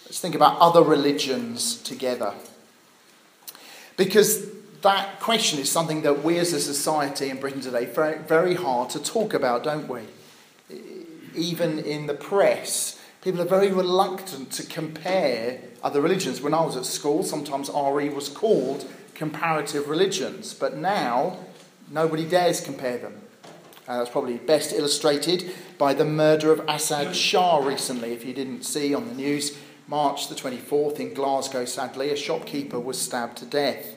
Let's think about other religions together. Because that question is something that we as a society in Britain today find very hard to talk about, don't we? Even in the press, people are very reluctant to compare other religions. When I was at school, sometimes RE was called comparative religions, but now nobody dares compare them. That's probably best illustrated by the murder of Assad Shah recently. If you didn't see on the news, March the 24th in Glasgow, sadly, a shopkeeper was stabbed to death.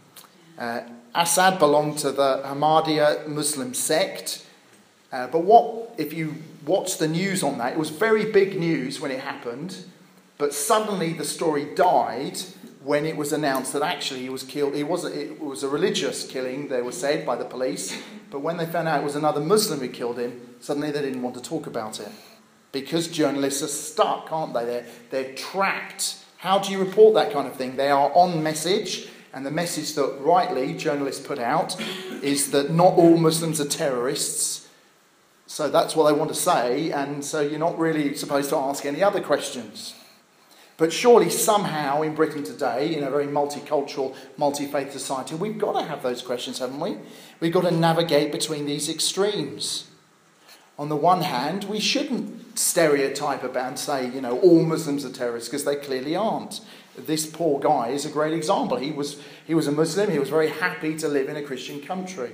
Assad belonged to the Ahmadiyya Muslim sect, but if you watch the news on that, it was very big news when it happened, but suddenly the story died when it was announced that actually he was killed. It was a religious killing, they were said, by the police, but when they found out it was another Muslim who killed him, suddenly they didn't want to talk about it. Because journalists are stuck, aren't they? They're trapped. How do you report that kind of thing? They are on message, and the message that rightly journalists put out is that not all Muslims are terrorists. So that's what they want to say, and so you're not really supposed to ask any other questions. But surely somehow in Britain today, in a very multicultural, multi-faith society, we've got to have those questions, haven't we? We've got to navigate between these extremes. On the one hand, we shouldn't stereotype about and say, all Muslims are terrorists, because they clearly aren't. This poor guy is a great example. He was a Muslim. He was very happy to live in a Christian country.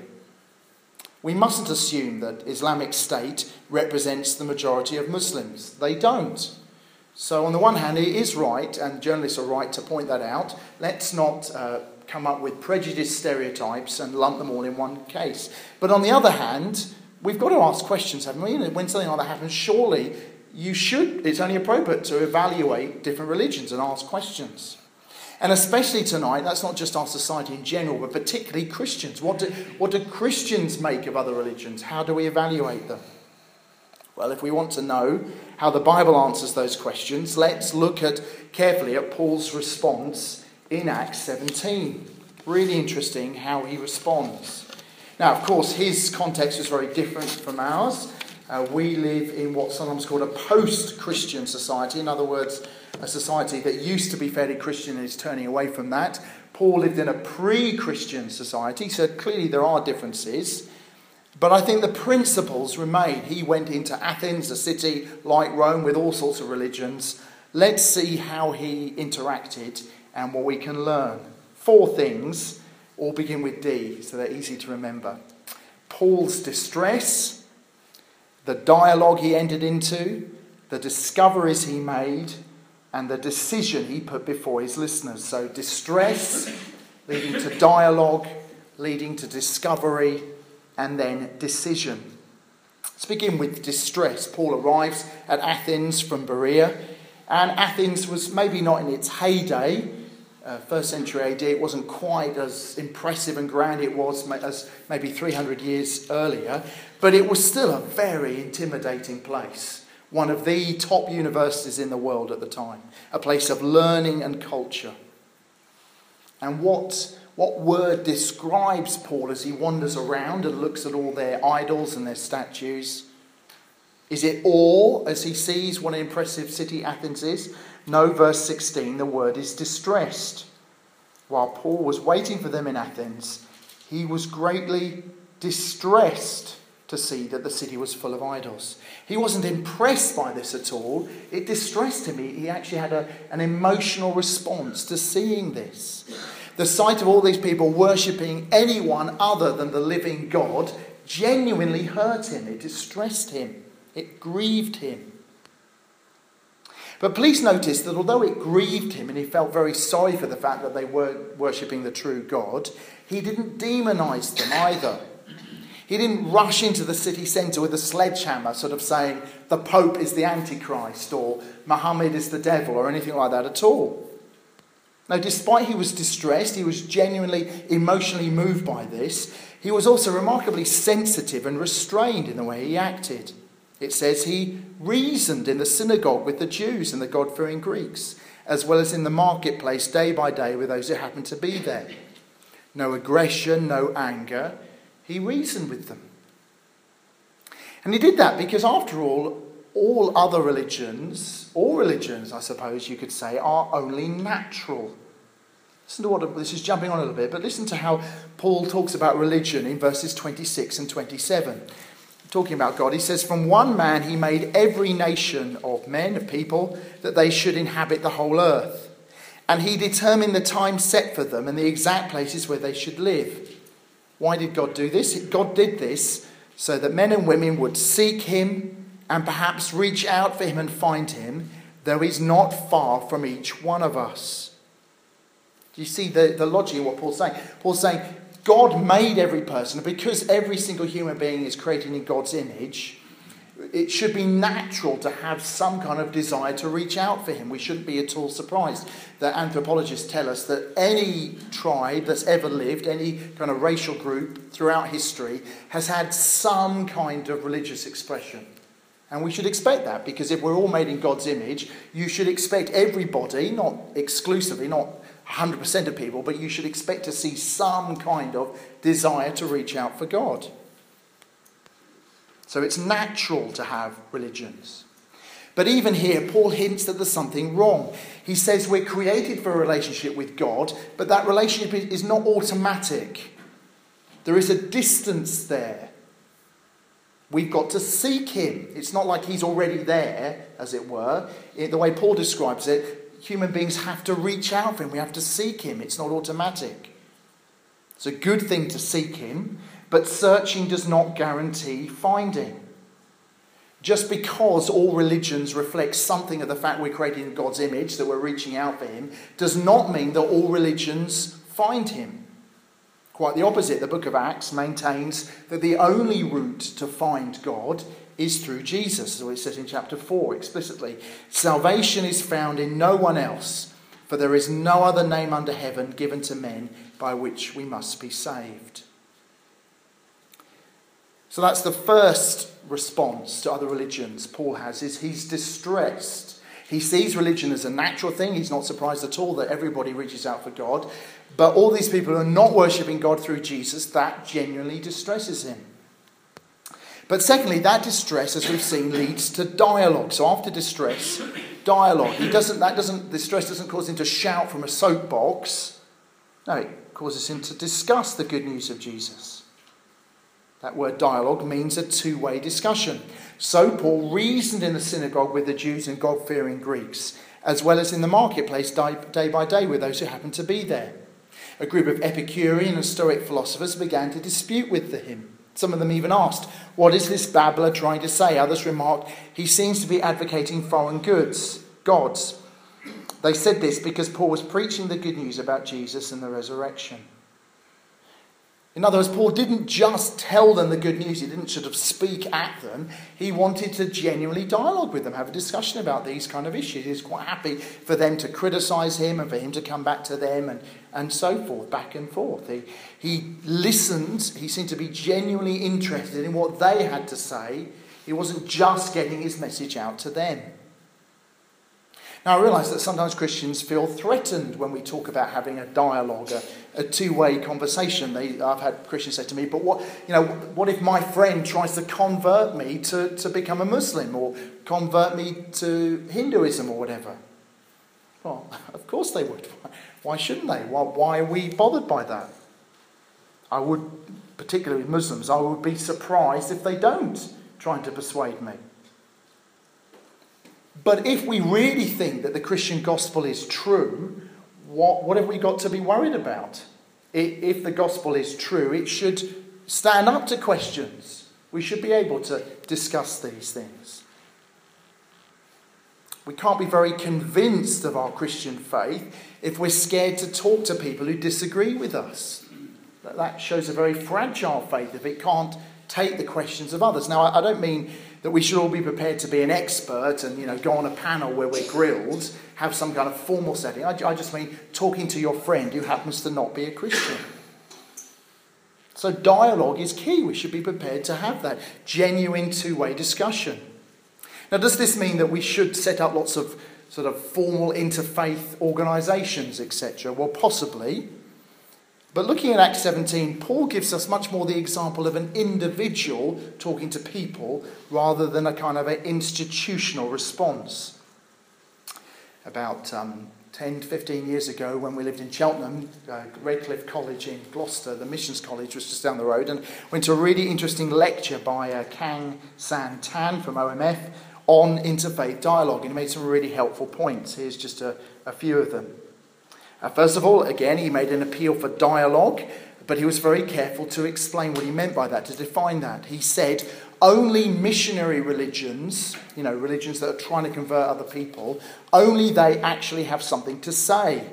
We mustn't assume that Islamic State represents the majority of Muslims. They don't. So on the one hand, it is right, and journalists are right to point that out. Let's not come up with prejudiced stereotypes and lump them all in one case. But on the other hand, we've got to ask questions, haven't we? When something like that happens, surely it's only appropriate to evaluate different religions and ask questions. And especially tonight, that's not just our society in general, but particularly Christians. What do Christians make of other religions? How do we evaluate them? Well, if we want to know how the Bible answers those questions, let's look carefully at Paul's response in Acts 17. Really interesting how he responds. Now, of course, his context is very different from ours. We live in what's sometimes called a post-Christian society. In other words, a society that used to be fairly Christian and is turning away from that. Paul lived in a pre-Christian society, so clearly there are differences. But I think the principles remain. He went into Athens, a city like Rome with all sorts of religions. Let's see how he interacted and what we can learn. 4 things, all begin with D, so they're easy to remember. Paul's distress, the dialogue he entered into, the discoveries he made, and the decision he put before his listeners. So distress, leading to dialogue, leading to discovery, and then decision. Let's begin with distress. Paul arrives at Athens from Berea, and Athens was maybe not in its heyday. 1st century AD, it wasn't quite as impressive and grand it was as maybe 300 years earlier, but it was still a very intimidating place. One of the top universities in the world at the time, a place of learning and culture. And what word describes Paul as he wanders around and looks at all their idols and their statues? Is it awe as he sees what an impressive city Athens is? No, verse 16, the word is distressed. While Paul was waiting for them in Athens, he was greatly distressed to see that the city was full of idols. He wasn't impressed by this at all. It distressed him. He actually had an emotional response to seeing this. The sight of all these people worshipping anyone other than the living God genuinely hurt him. It distressed him. It grieved him. But please notice that although it grieved him and he felt very sorry for the fact that they weren't worshipping the true God, he didn't demonize them either. He didn't rush into the city centre with a sledgehammer sort of saying the Pope is the Antichrist or Muhammad is the devil or anything like that at all. Now, despite he was distressed, he was genuinely emotionally moved by this, he was also remarkably sensitive and restrained in the way he acted. It says he reasoned in the synagogue with the Jews and the God-fearing Greeks, as well as in the marketplace day by day with those who happened to be there. No aggression, no anger. He reasoned with them. And he did that because, after all, all other religions, all religions, I suppose you could say, are only natural. Listen to what, this is jumping on a little bit, but listen to how Paul talks about religion in verses 26 and 27. Talking about God, he says, from one man he made every nation of men, of people, that they should inhabit the whole earth. And he determined the time set for them and the exact places where they should live. Why did God do this? God did this so that men and women would seek him and perhaps reach out for him and find him, though he's not far from each one of us. Do you see the logic of what Paul's saying? Paul's saying God made every person, and because every single human being is created in God's image, it should be natural to have some kind of desire to reach out for him. We shouldn't be at all surprised that anthropologists tell us that any tribe that's ever lived, any kind of racial group throughout history, has had some kind of religious expression. And we should expect that, because if we're all made in God's image, you should expect everybody, not exclusively, not 100% of people, but you should expect to see some kind of desire to reach out for God. So it's natural to have religions. But even here, Paul hints that there's something wrong. He says we're created for a relationship with God, but that relationship is not automatic. There is a distance there. We've got to seek him. It's not like he's already there, as it were. The way Paul describes it, human beings have to reach out for him. We have to seek him. It's not automatic. It's a good thing to seek him, but searching does not guarantee finding. Just because all religions reflect something of the fact we're created in God's image, that we're reaching out for him, does not mean that all religions find him. Quite the opposite. The book of Acts maintains that the only route to find God is through Jesus, as it says in chapter 4 explicitly. Salvation is found in no one else, for there is no other name under heaven given to men by which we must be saved. So that's the first response to other religions Paul has, is he's distressed. He sees religion as a natural thing. He's not surprised at all that everybody reaches out for God. But all these people who are not worshipping God through Jesus, that genuinely distresses him. But secondly, that distress, as we've seen, leads to dialogue. So after distress, dialogue. Distress doesn't cause him to shout from a soapbox. No, it causes him to discuss the good news of Jesus. That word dialogue means a two-way discussion. So Paul reasoned in the synagogue with the Jews and God-fearing Greeks, as well as in the marketplace day by day with those who happened to be there. A group of Epicurean and Stoic philosophers began to dispute with him. Some of them even asked, "What is this babbler trying to say?" Others remarked, "He seems to be advocating foreign gods." They said this because Paul was preaching the good news about Jesus and the resurrection. In other words, Paul didn't just tell them the good news. He didn't sort of speak at them. He wanted to genuinely dialogue with them, have a discussion about these kind of issues. He was quite happy for them to criticise him and for him to come back to them and so forth, back and forth. He listened. He seemed to be genuinely interested in what they had to say. He wasn't just getting his message out to them. Now, I realise that sometimes Christians feel threatened when we talk about having a dialogue, a two-way conversation. I've had Christians say to me, "But what if my friend tries to convert me to become a Muslim or convert me to Hinduism or whatever?" Well, of course they would. Why shouldn't they? Why are we bothered by that? I would, particularly with Muslims, I would be surprised if they don't try to persuade me. But if we really think that the Christian gospel is true, what have we got to be worried about? If the gospel is true, it should stand up to questions. We should be able to discuss these things. We can't be very convinced of our Christian faith if we're scared to talk to people who disagree with us. That shows a very fragile faith if it can't take the questions of others. Now, I don't mean that we should all be prepared to be an expert and, go on a panel where we're grilled, have some kind of formal setting. I just mean talking to your friend who happens to not be a Christian. So dialogue is key. We should be prepared to have that genuine two-way discussion. Now, does this mean that we should set up lots of sort of formal interfaith organisations, etc.? Well, possibly. But looking at Acts 17, Paul gives us much more the example of an individual talking to people rather than a kind of an institutional response. About 10 to 15 years ago, when we lived in Cheltenham, Redcliffe College in Gloucester, the Missions College was just down the road, and went to a really interesting lecture by Kang San Tan from OMF on interfaith dialogue, and he made some really helpful points. Here's just a few of them. First of all, again, he made an appeal for dialogue, but he was very careful to explain what he meant by that, to define that. He said only missionary religions, religions that are trying to convert other people, only they actually have something to say.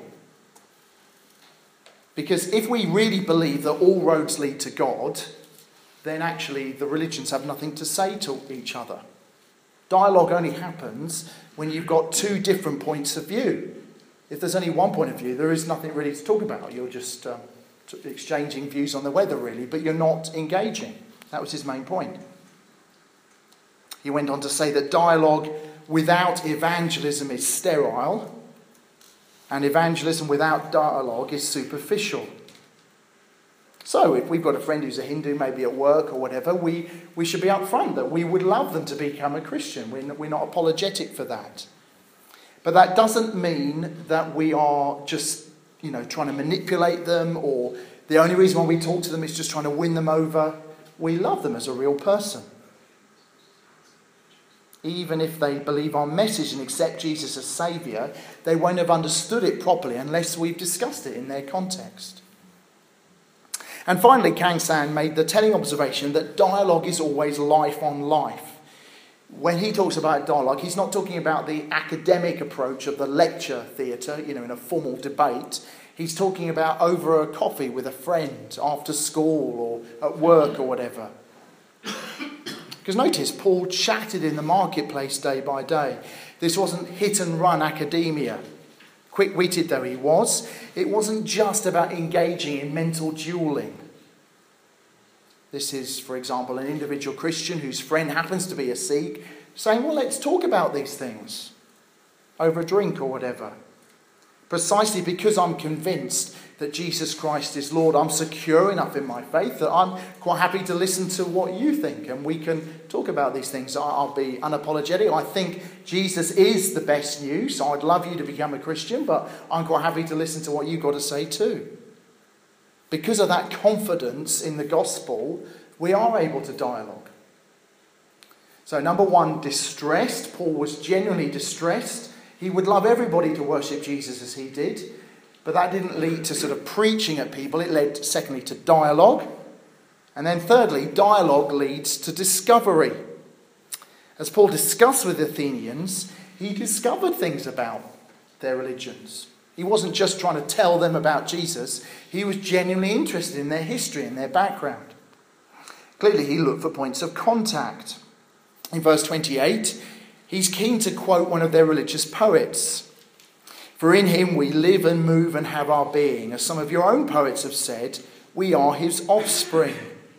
Because if we really believe that all roads lead to God, then actually the religions have nothing to say to each other. Dialogue only happens when you've got two different points of view. If there's only one point of view, there is nothing really to talk about. You're just exchanging views on the weather, really, but you're not engaging. That was his main point. He went on to say that dialogue without evangelism is sterile, and evangelism without dialogue is superficial. So if we've got a friend who's a Hindu, maybe at work or whatever, we should be upfront that we would love them to become a Christian. We're not apologetic for that. But that doesn't mean that we are just, trying to manipulate them, or the only reason why we talk to them is just trying to win them over. We love them as a real person. Even if they believe our message and accept Jesus as Saviour, they won't have understood it properly unless we've discussed it in their context. And finally, Kang San made the telling observation that dialogue is always life on life. When he talks about dialogue, he's not talking about the academic approach of the lecture theatre, in a formal debate. He's talking about over a coffee with a friend, after school or at work or whatever. Because notice, Paul chatted in the marketplace day by day. This wasn't hit and run academia. Quick-witted though he was, it wasn't just about engaging in mental duelling. This is, for example, an individual Christian whose friend happens to be a Sikh, saying, well, let's talk about these things over a drink or whatever. Precisely because I'm convinced that Jesus Christ is Lord, I'm secure enough in my faith that I'm quite happy to listen to what you think, and we can talk about these things. I'll be unapologetic. I think Jesus is the best news, so I'd love you to become a Christian, but I'm quite happy to listen to what you've got to say too. Because of that confidence in the gospel, we are able to dialogue. So number one, distressed. Paul was genuinely distressed. He would love everybody to worship Jesus as he did. But that didn't lead to sort of preaching at people. It led, secondly, to dialogue. And then thirdly, dialogue leads to discovery. As Paul discussed with the Athenians, he discovered things about their religions. He wasn't just trying to tell them about Jesus. He was genuinely interested in their history and their background. Clearly, he looked for points of contact. In verse 28, he's keen to quote one of their religious poets. For in him we live and move and have our being. As some of your own poets have said, we are his offspring.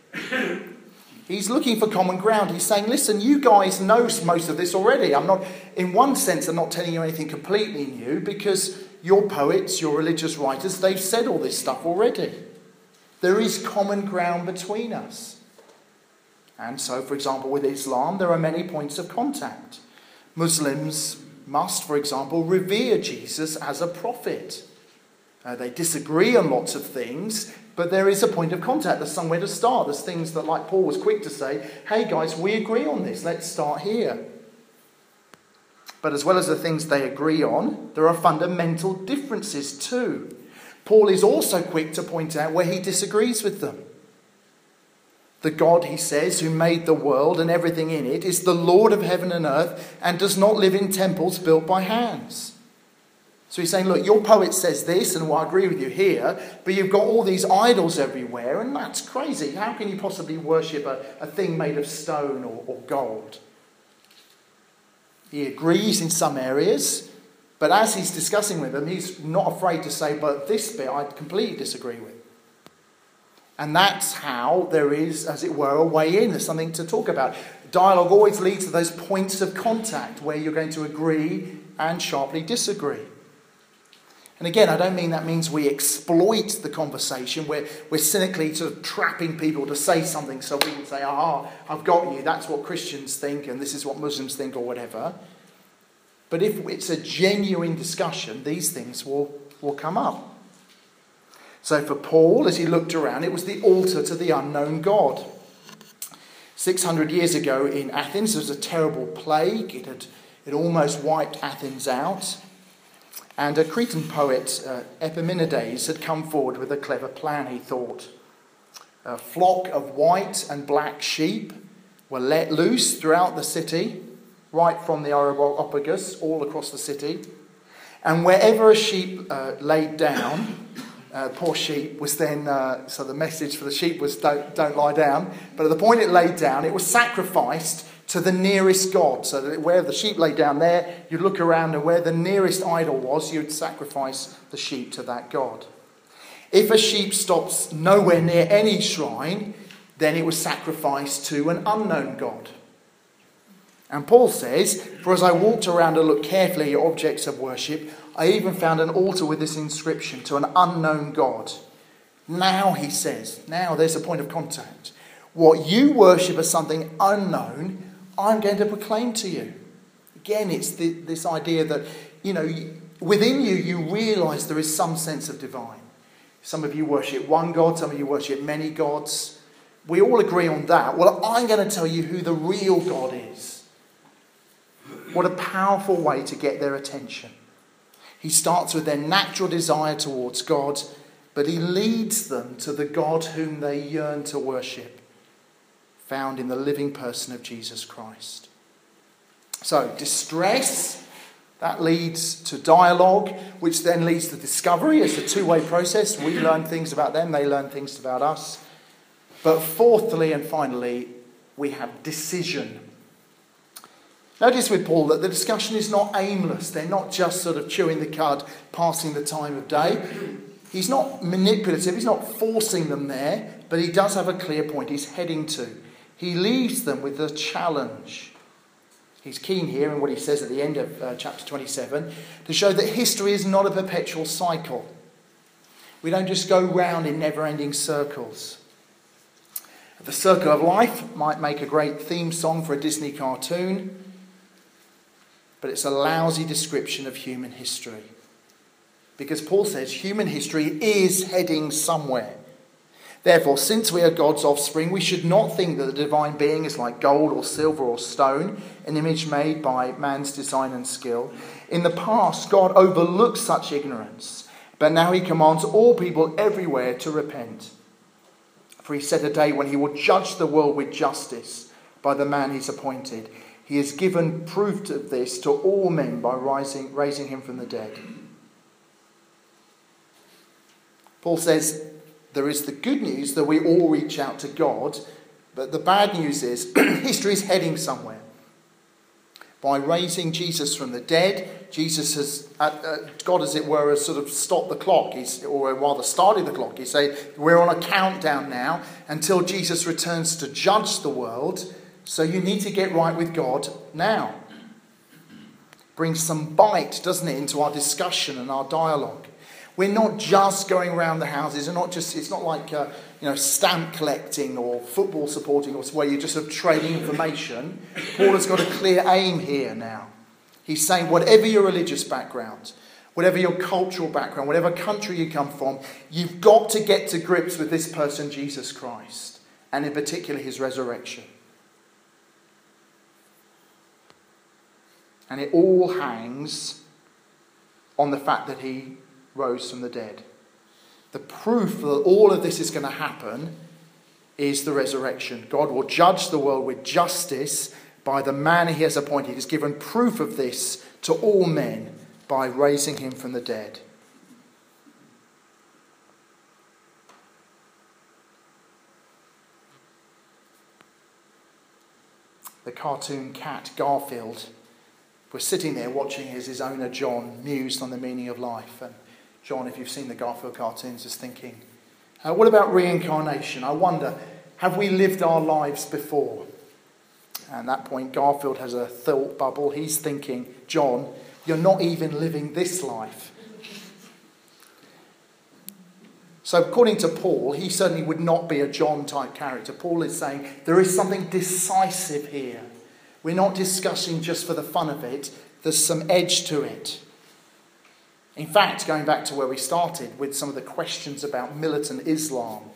He's looking for common ground. He's saying, listen, you guys know most of this already. In one sense, I'm not telling you anything completely new, because your poets, your religious writers, they've said all this stuff already. There is common ground between us. And so, for example, with Islam, there are many points of contact. Muslims must, for example, revere Jesus as a prophet. They disagree on lots of things, but there is a point of contact. There's somewhere to start. There's things that, like Paul was quick to say, hey guys, we agree on this. Let's start here. But as well as the things they agree on, there are fundamental differences too. Paul is also quick to point out where he disagrees with them. The God, he says, who made the world and everything in it, is the Lord of heaven and earth and does not live in temples built by hands. So he's saying, look, your poet says this, and I agree with you here, but you've got all these idols everywhere, and that's crazy. How can you possibly worship a thing made of stone or gold? He agrees in some areas, but as he's discussing with them, he's not afraid to say, but this bit I completely disagree with. And that's how there is, as it were, a way in. There's something to talk about. Dialogue always leads to those points of contact where you're going to agree and sharply disagree. And again, I don't mean that means we exploit the conversation. We're cynically sort of trapping people to say something so we can say, aha, I've got you. That's what Christians think and this is what Muslims think or whatever. But if it's a genuine discussion, these things will come up. So for Paul, as he looked around, it was the altar to the unknown God. 600 years ago in Athens, there was a terrible plague. It almost wiped Athens out. And a Cretan poet, Epimenides, had come forward with a clever plan, he thought. A flock of white and black sheep were let loose throughout the city, right from the Areopagus, all across the city. And wherever a sheep laid down, poor sheep was then, so the message for the sheep was don't lie down. But at the point it laid down, it was sacrificed to the nearest god. So that where the sheep lay down there, you'd look around and where the nearest idol was, you'd sacrifice the sheep to that god. If a sheep stops nowhere near any shrine, then it was sacrificed to an unknown god. And Paul says, for as I walked around and looked carefully at objects of worship, I even found an altar with this inscription, to an unknown God. Now, he says, now there's a point of contact. What you worship as something unknown, I'm going to proclaim to you. Again, it's this idea that, within you realise there is some sense of divine. Some of you worship one God, some of you worship many gods. We all agree on that. Well, I'm going to tell you who the real God is. What a powerful way to get their attention. He starts with their natural desire towards God, but he leads them to the God whom they yearn to worship, found in the living person of Jesus Christ. So, distress, that leads to dialogue, which then leads to discovery. It's a two-way process. We learn things about them, they learn things about us. But fourthly and finally, we have decision. Notice with Paul that the discussion is not aimless. They're not just sort of chewing the cud, passing the time of day. He's not manipulative. He's not forcing them there. But he does have a clear point he's heading to. He leaves them with a challenge. He's keen here in what he says at the end of chapter 27 to show that history is not a perpetual cycle. We don't just go round in never-ending circles. The circle of life might make a great theme song for a Disney cartoon, but it's a lousy description of human history. Because Paul says human history is heading somewhere. Therefore, since we are God's offspring, we should not think that the divine being is like gold or silver or stone, an image made by man's design and skill. In the past, God overlooked such ignorance, but now he commands all people everywhere to repent. For he set a day when he will judge the world with justice by the man he's appointed. He has given proof of this to all men by raising him from the dead. Paul says there is the good news that we all reach out to God, but the bad news is history is heading somewhere. By raising Jesus from the dead, Jesus has, God as it were, has sort of stopped the clock, or rather started the clock. He's saying we're on a countdown now until Jesus returns to judge the world. So you need to get right with God now. Brings some bite, doesn't it, into our discussion and our dialogue. We're not just going around the houses, and it's not like stamp collecting or football supporting, or where you're just sort of trading information. Paul has got a clear aim here now. He's saying whatever your religious background, whatever your cultural background, whatever country you come from, you've got to get to grips with this person, Jesus Christ, and in particular his resurrection. And it all hangs on the fact that he rose from the dead. The proof that all of this is going to happen is the resurrection. God will judge the world with justice by the man he has appointed. He has given proof of this to all men by raising him from the dead. The cartoon cat Garfield was sitting there watching as his owner John mused on the meaning of life. And John, if you've seen the Garfield cartoons, is thinking, what about reincarnation? I wonder, have we lived our lives before? And at that point, Garfield has a thought bubble. He's thinking, John, you're not even living this life. So according to Paul, he certainly would not be a John-type character. Paul is saying there is something decisive here. We're not discussing just for the fun of it. There's some edge to it. In fact, going back to where we started with some of the questions about militant Islam,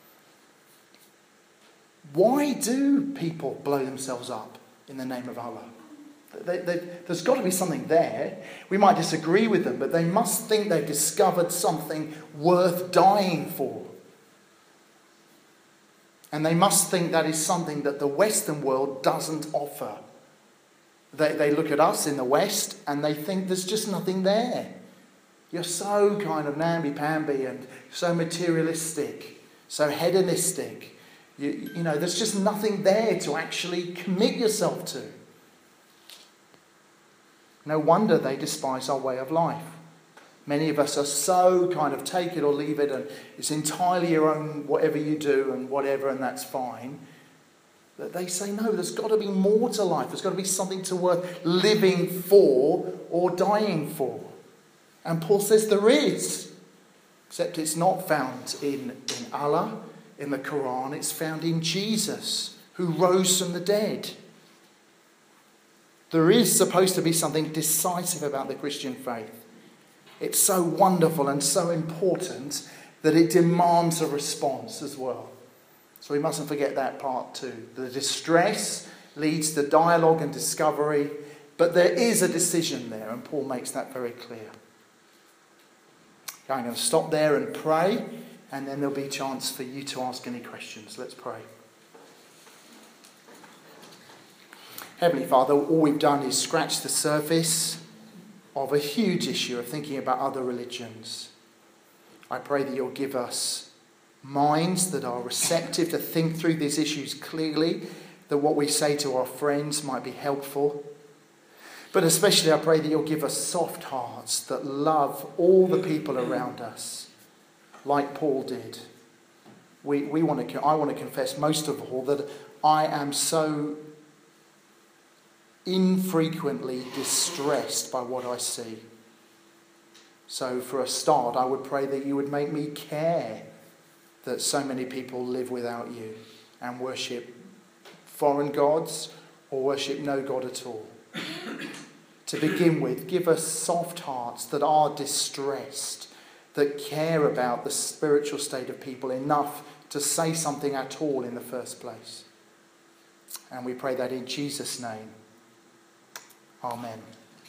why do people blow themselves up in the name of Allah? There's got to be something there. We might disagree with them, but they must think they've discovered something worth dying for. And they must think that is something that the Western world doesn't offer. They look at us in the West and they think there's just nothing there. You're so kind of namby-pamby and so materialistic, so hedonistic. You know, there's just nothing there to actually commit yourself to. No wonder they despise our way of life. Many of us are so kind of take it or leave it, and it's entirely your own, whatever you do and whatever, and that's fine. That they say, no, there's got to be more to life. There's got to be something to worth living for or dying for. And Paul says there is. Except it's not found in Allah, in the Quran. It's found in Jesus, who rose from the dead. There is supposed to be something decisive about the Christian faith. It's so wonderful and so important that it demands a response as well. So we mustn't forget that part too. The distress leads to dialogue and discovery, but there is a decision there, and Paul makes that very clear. I'm going to stop there and pray, and then there'll be a chance for you to ask any questions. Let's pray. Heavenly Father, all we've done is scratch the surface of a huge issue of thinking about other religions. I pray that you'll give us minds that are receptive to think through these issues clearly, that what we say to our friends might be helpful. But especially I pray that you'll give us soft hearts that love all the people around us, like Paul did. I want to confess most of all that I am so infrequently distressed by what I see. So for a start, I would pray that you would make me care that so many people live without you and worship foreign gods or worship no God at all. To begin with, give us soft hearts that are distressed, that care about the spiritual state of people enough to say something at all in the first place. And we pray that in Jesus' name. Amen.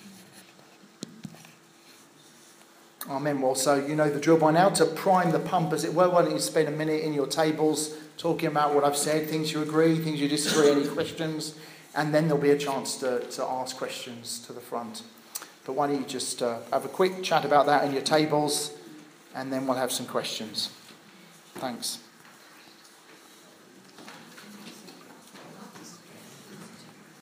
Amen. Well, so you know the drill by now. To prime the pump, as it were, why don't you spend a minute in your tables talking about what I've said, things you agree, things you disagree, any questions, and then there'll be a chance to ask questions to the front. But why don't you just have a quick chat about that in your tables, and then we'll have some questions. Thanks.